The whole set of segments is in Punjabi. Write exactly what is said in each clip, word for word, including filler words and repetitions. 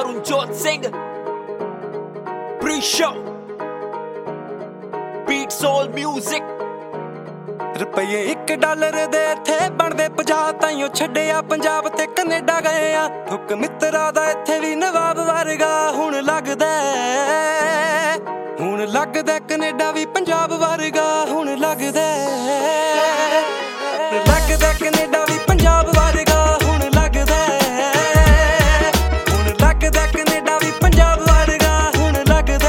Tarunjot Singh Pre-show Beat Soul Music ਰੁਪਈਏ ਇੱਕ ਡਾਲਰ ਦੇ ਇੱਥੇ ਬਣਦੇ ਪੰਜਾਹ ਤਾਈਓ ਛੱਡਿਆ ਪੰਜਾਬ ਤੇ ਕੈਨੇਡਾ ਗਏ ਆ ਹੁਕ ਮਿੱਤਰਾਂ ਦਾ ਇੱਥੇ ਵੀ ਨਵਾਬ ਵਰਗਾ ਹੁਣ ਲੱਗਦਾ ਹੁਣ ਲੱਗਦਾ ਕੈਨੇਡਾ ਵੀ ਪੰਜਾਬ ਵਰਗਾ ਹੁਣ ਲੱਗਦਾ ਲੱਗਦਾ ਕੈਨੇਡਾ ਵੀ ਪੰਜਾਬ ਵਰਗਾ ਹੁਣ ਲੱਗਦਾ ਹੁਣ ਲੱਗਦਾ ਕੈਨੇਡਾ ਵੀ ਪੰਜਾਬ ਵਰਗਾ ਹੁਣ ਲੱਗਦਾ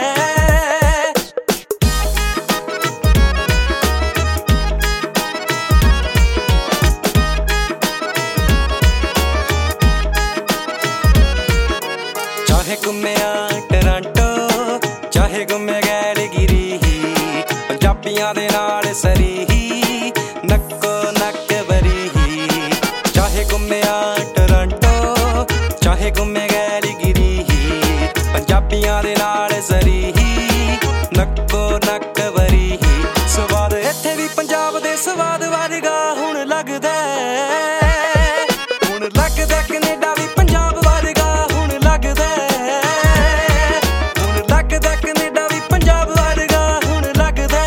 ਚਾਹੇ ਘੁੰਮਿਆ ਟੋਰਾਂਟੋ ਚਾਹੇ ਘੁੰਮਿਆ ਗੈਲਗਿਰੀ ਪੰਜਾਬੀਆਂ ਦੇ ਨਾਲ ਸਰੀ ਨੱਕੋ ਨੱਕ ਬਰੀ ਚਾਹੇ ਘੁੰਮਿਆ ਟੋਰਾਂਟੋ ਚਾਹੇ ਘੁੰਮਿਆ ਗੈਲਗਿਰੀ ਪੰਜਾਬੀਆਂ ਦੇ ਨਾਲ ਸਰੀ ਨੱਕੋ ਨੱਕ ਬਰੀ ਸਵਾਦ ਇੱਥੇ ਵੀ ਪੰਜਾਬ ਦੇ ਸਵਾਦ ਵਰਗਾ ਹੁਣ ਲੱਗਦਾ ਹੁਣ ਲੱਗਦਾ ਕੈਨੇਡਾ ਵੀ ਪੰਜਾਬ ਵਰਗਾ ਹੁਣ ਲੱਗਦਾ ਹੁਣ ਲੱਗਦਾ ਕੈਨੇਡਾ ਵੀ ਪੰਜਾਬ ਵਰਗਾ ਹੁਣ ਲੱਗਦਾ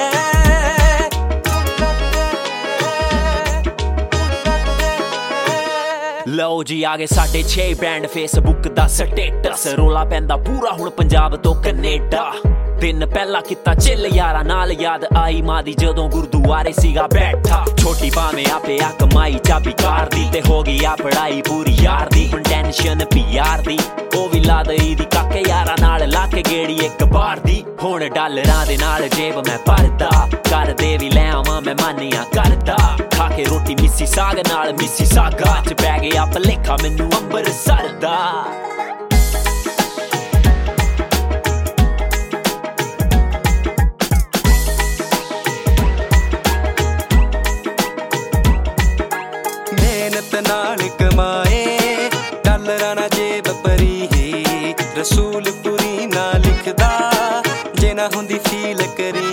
ਲਓ ਜੀ ਆ ਗਏ ਸਾਡੇ ਛੇ ਬੈਂਡ ਫੇਸਬੁੱਕ ਦਾ ਸਟੇਟਸ ਰੋਲਾ ਪੈਂਦਾ ਪੂਰਾ ਹੁਣ ਪੰਜਾਬ ਤੋਂ ਕੈਨੇਡਾ ਦਿਨ ਪਹਿਲਾਂ ਕੀਤਾ ਚਿੱਲ ਯਾਰਾਂ ਨਾਲ ਯਾਦ ਆਈ ਮਾਂ ਦੀ ਜਦੋਂ ਗੁਰਦੁਆਰੇ ਸੀਗਾ ਬੈਠਾ ਛੋਟੀ ਭਾਵੇਂ ਆਪੇ ਆ ਕਮਾਈ ਚਾਬੀ ਕਾਰ ਦੀ ਤੇ ਹੋ ਗਈ ਆ ਪੜਾਈ ਪੂਰੀ ਯਾਰ ਦੀ ਹੁਣ ਟੈਨਸ਼ਨ ਪਿਆਰ ਦੀ ਉਹ ਵੀ ਲਾ ਦਈ ਦੀ ਕਾਕੇ ਯਾਰਾਂ ਨਾਲ ਲਾ ਕੇ ਗੇੜੀ ਇੱਕ ਬਾਰ ਦੀ ਹੁਣ ਡਾਲਰਾਂ ਦੇ ਨਾਲ ਜੇਬ ਮੈਂ ਭਰਦਾ ਕਰਦੇ ਵੀ ਲੈ ਆਵਾਂ ਮੈਂ ਮਾਨੀਆਂ ਕਰਦਾ ਖਾ ਕੇ ਰੋਟੀ ਮਿੱਸੀ ਸਾਗ ਨਾਲ ਮਿੱਸੀ ਸਾਗਾ ਚ ਪੈ ਗਿਆ ਭਲੇਖਾ ਮੈਨੂੰ ਅੰਬਰਸਰ ਦਾ ਨਾਲ ਕਮਾਏ ਡਾਲਰਾਂ ਨਾ ਜੇਬ ਭਰੀ ਰਸੂਲਪੁਰੀ ਨਾ ਲਿਖਦਾ ਜੇ ਨਾ ਹੁੰਦੀ ਫੀਲ ਕਰੀ